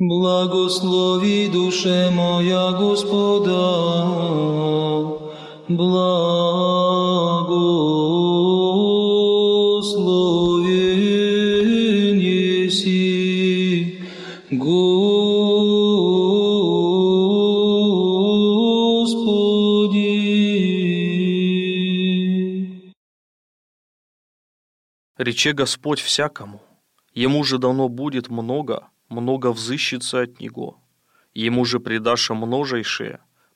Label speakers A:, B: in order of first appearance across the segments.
A: Благослови, душе моя, Господа, благословен еси, Господи.
B: Рече Господь всякому, ему же дано будет много взыщется от него. Ему же предаша множейшее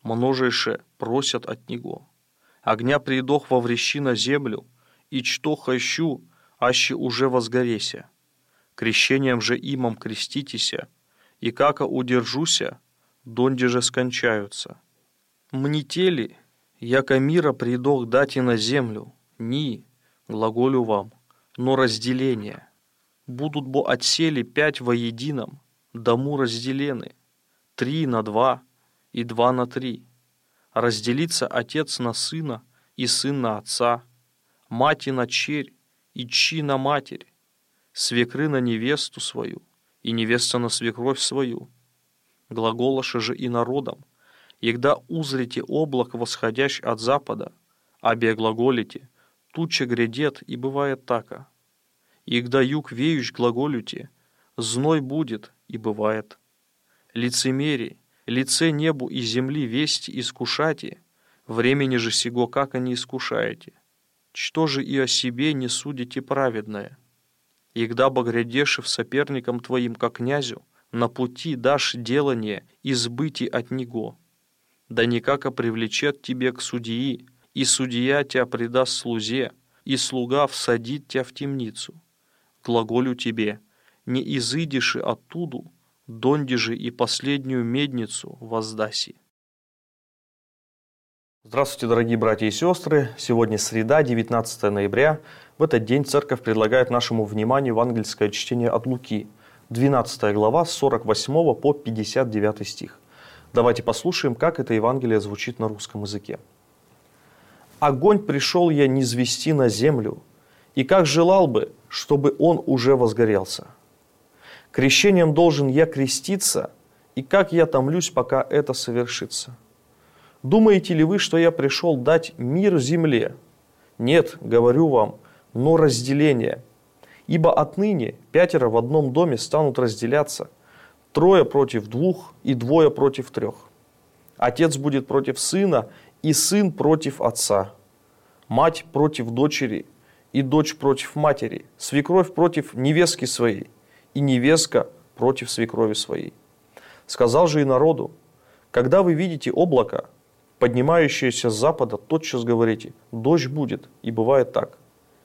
B: просят от него. Огня придох во врещи на землю, и что хочу, аще уже возгореся. Крещением же имам креститеся, и како удержуся, донде же скончаются. Мнители, яко мира придох дати на землю, ни, глаголю вам, но разделение. Будут бо отсели 5 во едином, дому разделены, 3 на 2 и 2 на 3. Разделится отец на сына и сын на отца, мать на черь и чи на матерь, свекры на невесту свою и невеста на свекровь свою. Глаголоша же и народом, егда узрите облак восходящ от запада, абе глаголите, туча грядет и бывает така. Егда юг веющ глаголюте, зной будет и бывает. Лицемерие, лице небу и земли вести искушате, времени же сего как не искушаете. Что же и о себе не судите праведное? Егда богрядешив соперником твоим, как князю, на пути дашь делание избыти от него. Да никако привлечет тебе к судьи, и судья тебя предаст слузе, и слуга всадит тебя в темницу. Глаголю тебе, не изыдешь оттуда, донде же и последнюю медницу воздаси. Здравствуйте, дорогие братья и сестры. Сегодня среда, 19 ноября. В этот день церковь предлагает нашему вниманию евангельское чтение от Луки, 12 глава, с 48 по 59 стих. Давайте послушаем, как это Евангелие звучит на русском языке. «Огонь пришел я низвести на землю, и как желал бы, чтобы он уже возгорелся. Крещением должен я креститься, и как я томлюсь, пока это совершится. Думаете ли вы, что я пришел дать мир земле? Нет, говорю вам, но разделение. Ибо отныне 5 в одном доме станут разделяться, 3 против 2 и 2 против 3. Отец будет против сына, и сын против отца, мать против дочери, и дочь против матери, свекровь против невестки своей, и невестка против свекрови своей. Сказал же и народу, когда вы видите облако, поднимающееся с запада, тотчас говорите, дождь будет, и бывает так.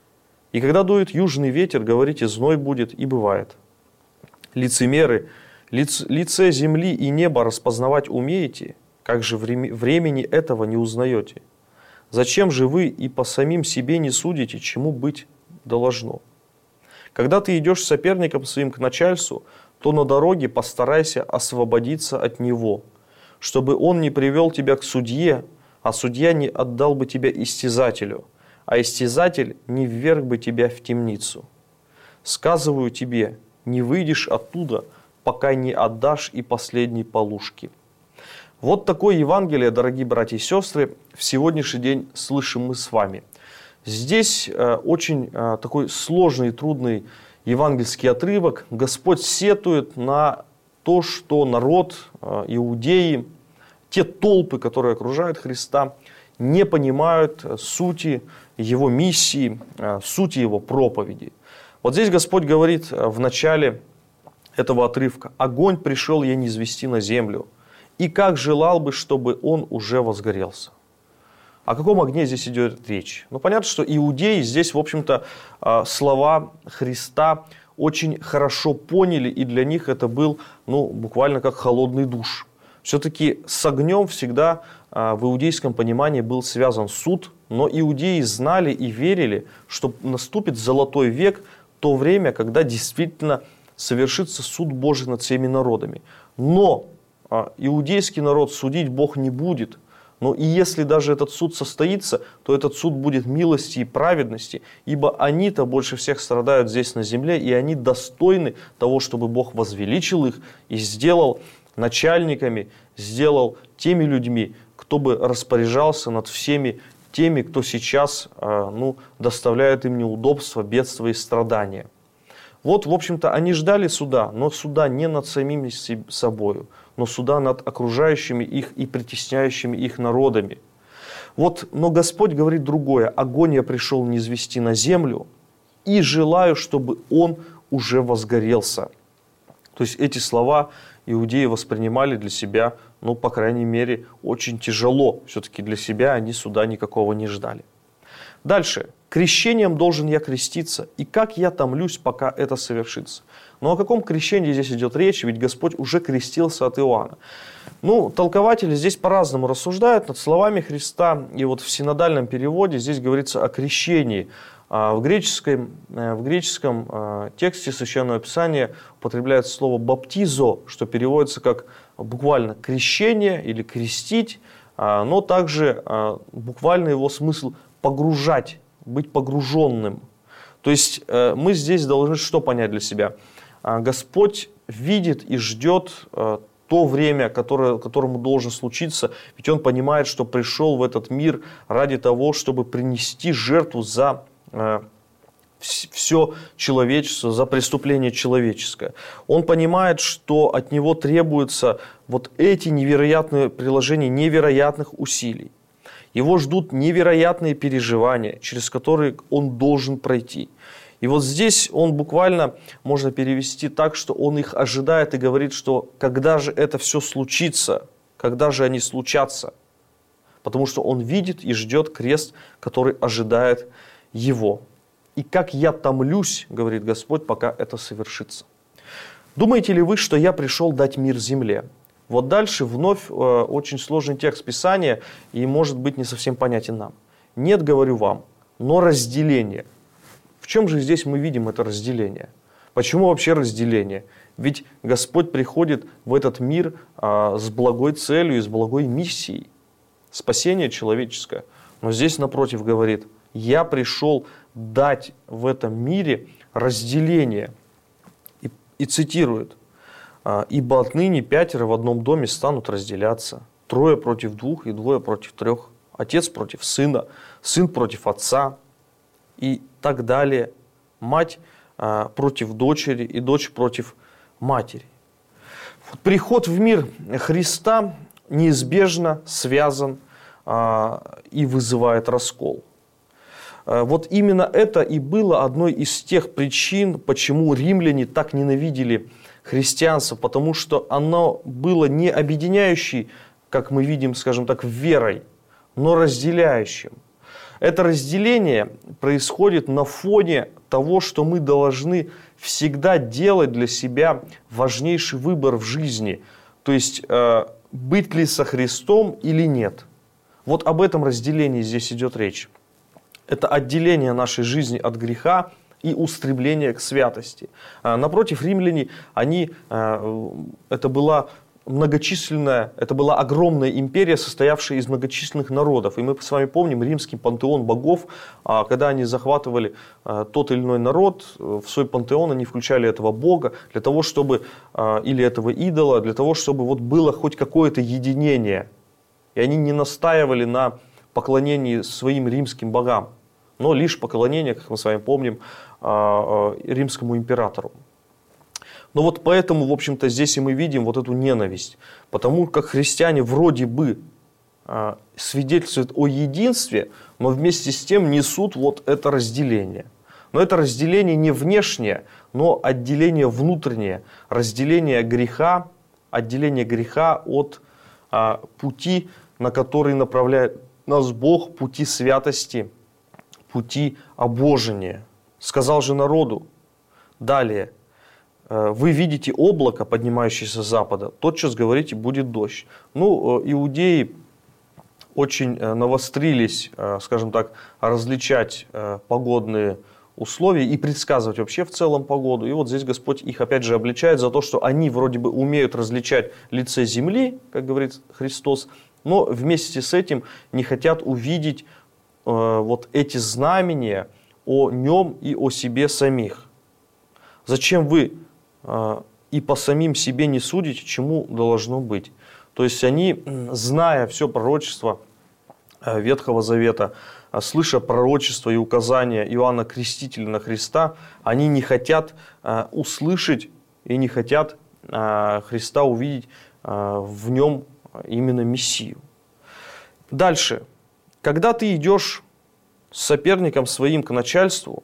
B: И когда дует южный ветер, говорите, зной будет, и бывает. Лицемеры, лице земли и неба распознавать умеете, как же времени этого не узнаете? Зачем же вы и по самим себе не судите, чему быть должно? Когда ты идешь с соперником своим к начальству, то на дороге постарайся освободиться от него, чтобы он не привел тебя к судье, а судья не отдал бы тебя истязателю, а истязатель не вверг бы тебя в темницу. Сказываю тебе, не выйдешь оттуда, пока не отдашь и последней полушки». Вот такое Евангелие, дорогие братья и сестры, в сегодняшний день слышим мы с вами. Здесь очень такой сложный и трудный евангельский отрывок. Господь сетует на то, что народ, иудеи, те толпы, которые окружают Христа, не понимают сути Его миссии, сути Его проповеди. Вот здесь Господь говорит в начале этого отрывка: «Огонь пришел я низвести на землю, и как желал бы, чтобы он уже возгорелся». О каком огне здесь идет речь? Ну, понятно, что иудеи здесь, в общем-то, слова Христа очень хорошо поняли, и для них это был, буквально как холодный душ. Все-таки с огнем всегда в иудейском понимании был связан суд, но иудеи знали и верили, что наступит золотой век, то время, когда действительно совершится суд Божий над всеми народами. Но иудейский народ судить Бог не будет, Но и если даже этот суд состоится, то этот суд будет милости и праведности, ибо они-то больше всех страдают здесь на земле, и они достойны того, чтобы Бог возвеличил их и сделал начальниками, сделал теми людьми, кто бы распоряжался над всеми теми, кто сейчас доставляет им неудобства, бедства и страдания. Вот, в общем-то, они ждали суда, но суда не над самими собою, но суда над окружающими их и притесняющими их народами. Вот, но Господь говорит другое: огонь я пришел низвести на землю, и желаю, чтобы он уже возгорелся. То есть эти слова иудеи воспринимали для себя, по крайней мере, очень тяжело. Все-таки для себя они суда никакого не ждали. Дальше. Крещением должен я креститься, и как я томлюсь, пока это совершится. Но о каком крещении здесь идет речь? Ведь Господь уже крестился от Иоанна. Толкователи здесь по-разному рассуждают над словами Христа. И вот в синодальном переводе здесь говорится о крещении. В греческом тексте Священного Писания употребляется слово «баптизо», что переводится как буквально «крещение» или «крестить», но также буквально его смысл «погружать», быть погруженным. То есть мы здесь должны что понять для себя? Господь видит и ждет то время, которому должен случиться, ведь Он понимает, что пришел в этот мир ради того, чтобы принести жертву за все человечество, за преступление человеческое. Он понимает, что от него требуются вот эти невероятные приложения невероятных усилий. Его ждут невероятные переживания, через которые он должен пройти. И вот здесь он буквально можно перевести так, что он их ожидает и говорит, что когда же это все случится, когда же они случатся. Потому что он видит и ждет крест, который ожидает его. И как я томлюсь, говорит Господь, пока это совершится. Думаете ли вы, что я пришел дать мир земле? Вот дальше вновь очень сложный текст Писания и, может быть, не совсем понятен нам. Нет, говорю вам, но разделение. В чем же здесь мы видим это разделение? Почему вообще разделение? Ведь Господь приходит в этот мир с благой целью и с благой миссией. Спасение человеческое. Но здесь, напротив, говорит, я пришел дать в этом мире разделение. И цитирует. «Ибо отныне 5 в одном доме станут разделяться. 3 против 2 и 2 против 3. Отец против сына, сын против отца». И так далее. Мать против дочери и дочь против матери. Приход в мир Христа неизбежно связан и вызывает раскол. Вот именно это и было одной из тех причин, почему римляне так ненавидели христианство, потому что оно было не объединяющей, как мы видим, скажем так, верой, но разделяющим. Это разделение происходит на фоне того, что мы должны всегда делать для себя важнейший выбор в жизни. То есть, быть ли со Христом или нет. Вот об этом разделении здесь идет речь. Это отделение нашей жизни от греха и устремление к святости. Напротив, римляне, это была многочисленная, это была огромная империя, состоявшая из многочисленных народов. И мы с вами помним римский пантеон богов, когда они захватывали тот или иной народ, в свой пантеон они включали этого бога, для того, чтобы, или этого идола, для того, чтобы вот было хоть какое-то единение. И они не настаивали на поклонении своим римским богам, но лишь поклонение, как мы с вами помним, римскому императору. Но вот поэтому, в общем-то, здесь и мы видим вот эту ненависть. Потому как христиане вроде бы свидетельствуют о единстве, но вместе с тем несут вот это разделение. Но это разделение не внешнее, но отделение внутреннее. Разделение греха, отделение греха от пути, на который направляет нас Бог, пути святости, пути обожения. Сказал же народу, далее, вы видите облако, поднимающееся с запада, тотчас говорите, будет дождь. Иудеи очень навострились, скажем так, различать погодные условия и предсказывать вообще в целом погоду. И вот здесь Господь их опять же обличает за то, что они вроде бы умеют различать лице земли, как говорит Христос, но вместе с этим не хотят увидеть вот эти знамения о нем и о себе самих. Зачем вы и по самим себе не судите, чему должно быть? То есть они, зная все пророчество Ветхого Завета, слыша пророчество и указания Иоанна Крестителя на Христа, они не хотят услышать и не хотят Христа увидеть в нем именно Мессию. Дальше. Когда ты идешь с соперником своим к начальству,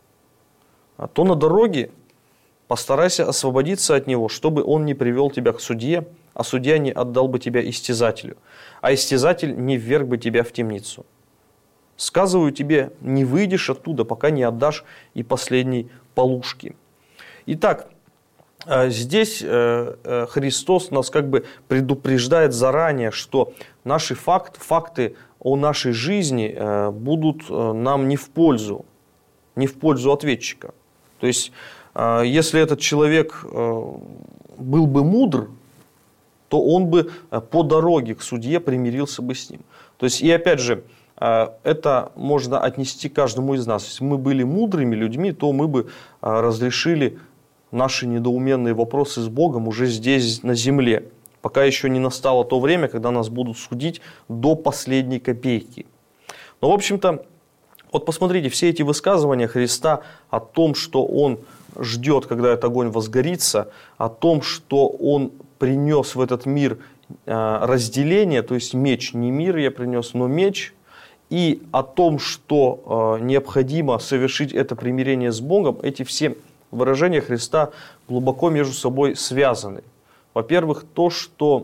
B: то на дороге постарайся освободиться от него, чтобы он не привел тебя к судье, а судья не отдал бы тебя истязателю, а истязатель не вверг бы тебя в темницу. Сказываю тебе, не выйдешь оттуда, пока не отдашь и последней полушки. Итак, здесь Христос нас как бы предупреждает заранее, что наши факты о нашей жизни будут нам не в пользу ответчика. То есть, если этот человек был бы мудр, то он бы по дороге к судье примирился бы с ним. То есть, и опять же, это можно отнести к каждому из нас. Если мы были мудрыми людьми, то мы бы разрешили наши недоуменные вопросы с Богом уже здесь, на земле, пока еще не настало то время, когда нас будут судить до последней копейки. Но, в общем-то, вот посмотрите, все эти высказывания Христа о том, что Он ждет, когда этот огонь возгорится, о том, что Он принес в этот мир разделение, то есть меч, не мир я принес, но меч, и о том, что необходимо совершить это примирение с Богом, эти все выражения Христа глубоко между собой связаны. Во-первых, то, что,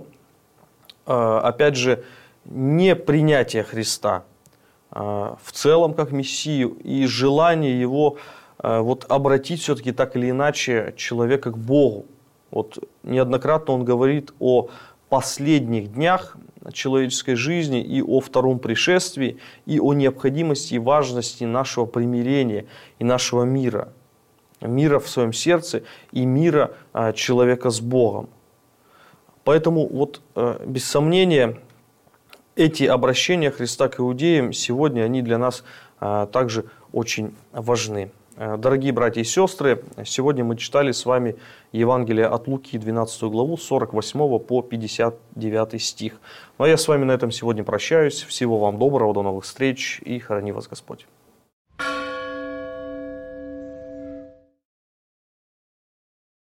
B: опять же, не принятие Христа в целом как Мессию и желание Его вот, обратить все-таки так или иначе человека к Богу. Вот, неоднократно Он говорит о последних днях человеческой жизни и о втором пришествии, и о необходимости и важности нашего примирения и нашего мира. Мира в своем сердце и мира человека с Богом. Поэтому, вот, без сомнения, эти обращения Христа к иудеям сегодня, они для нас также очень важны. Дорогие братья и сестры, сегодня мы читали с вами Евангелие от Луки, 12 главу, с 48 по 59 стих. Ну а я с вами на этом сегодня прощаюсь. Всего вам доброго, до новых встреч и храни вас Господь.